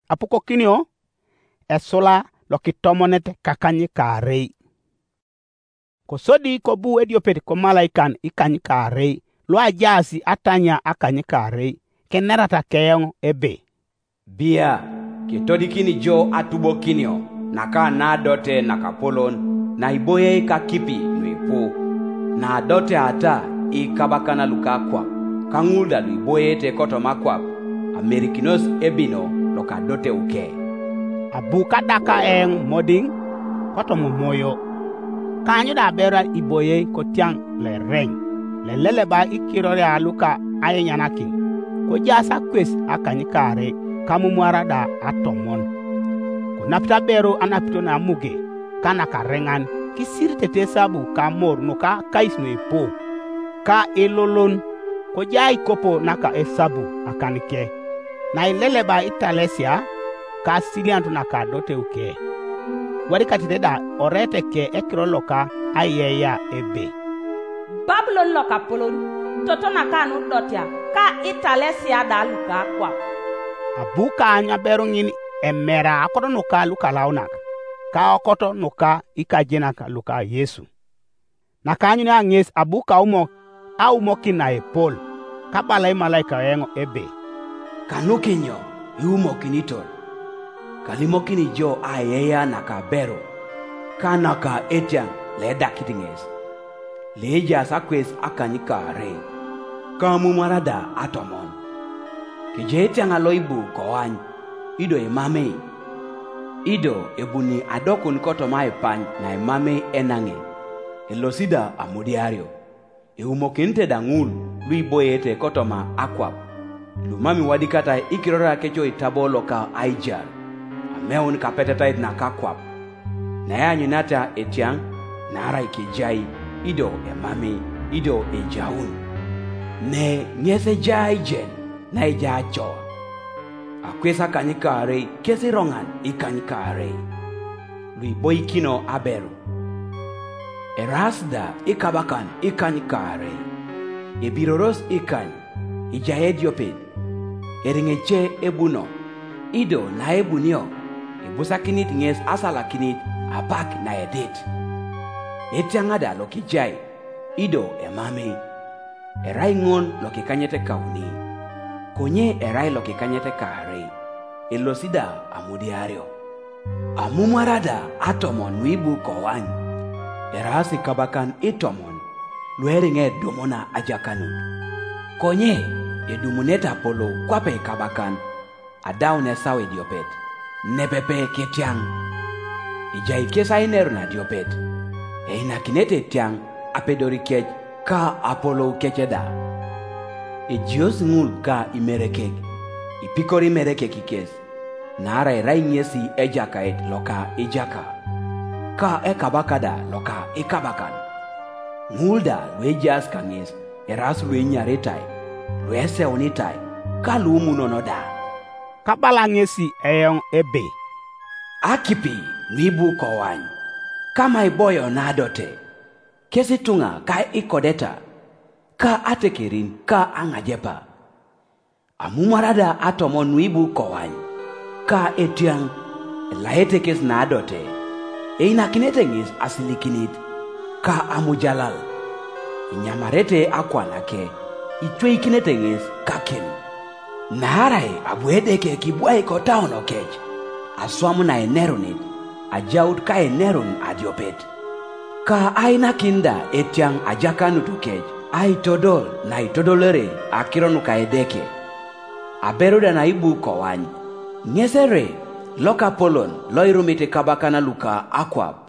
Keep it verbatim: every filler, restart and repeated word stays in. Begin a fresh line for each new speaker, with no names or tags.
apuko kinio esula lokitomonet kakanyi karei. Kosodi kobu ediopet ko malaikan ikanyi karei lo ajasi atanya akanyi karei kenerata keyong ebe.
Bia kitodi kini jo atubo kinio naka na dote nakapolon na iboye ka kipi nuipo na dote ata ikabakana lukakwa kangulda luiboye te koto makwap Amerikinos ebino loka dote uke.
Abuka daka eng moding koto mumoyo kanyo da bera iboye kotiang le reng le lele ba ikirore aluka ayenyanakin ko jasa kwes akanyi kare kamumwara da atomon ko napta bero anapito na muge kana karengan kisirte te sabu ka mor no ka kaisno epo ka elolon ko jai kopo naka esabu akanike na ilele ba italesia ka siliantu naka dote uke wari katide da orete ke ekro loka ayeya ebe.
Babylon loka polon toto naka nu dotia ka italesia da luka kwa
abuka anya bero ngini emera akoto nuka luka launak ka okoto nuka ikajenaka luka Yesu na kanyu anges abuka umo au mokina epol kabala malaika yengo ebe
kanukinyo yumo kinitol kalimokini jo ayeya naka bero kanaka etian leda kitinges leja sakwes akanyika re kamu marada atomon kijetian aloibu koany ido emame ido ebuni adokun koto mae pany na emame enange elosida amudiario eumokinte dangul luiboyete koto ma akwap lumami wadikata ikirora kecho itabolo ka aijar ameun kapetetait na kakwap na yanyunata etiang nara ikijai ido emame ido ejaun ne nyese jai jen na ija cho akwesa kanyikare kesi rongan ikanyikare lui boy kino aberu erasda ikabakan ikanyikare ebiroros ikany ijaedioped eringeche ebuno ido na ebunio ebusakinit nges asalakinit apak na edit etiangada lokijai ido emame eraingon lokikanyete kauni konye erai lokikanyete kare elosida amudiario amumwarada atomon wibu kowan erasi kabakan itomon lueringe domona ajakanut konye edumuneta polo kwape kabakan adaune sawe diopet nepepe ketiang ijai kesa ineru na diopet eina kinete tiang apedori kech ka apolo kecheda ejios ngul ka imerekek ipikori merekek ikes nara erai nyesi ejakaet loka ejaka ka ekabakada loka ekabakan ngulda lwejas kangis eras lwenyaretai lwese unitai ka lumunonoda
kabala ngesi eyong ebe
akipi nibu kowany kama iboyo nadote kesi tunga ka ikodeta ka atekerin ka angajepa amumarada atomo nuibu kowany ka etiang laete kes nadote eina kinetengis asilikinit ka amujalal inyamarete akwanake itwe kinetengis kakin narai abwedeke kibwai kotaono kech aswamu na enerunit ajaut ka enerun adiopet ka aina kinda etiang ajakanu tukech ai todol na itodolere akironu ka edeke aberuda na ibu kowany ngesere loka polon loirumite kabakana luka akwap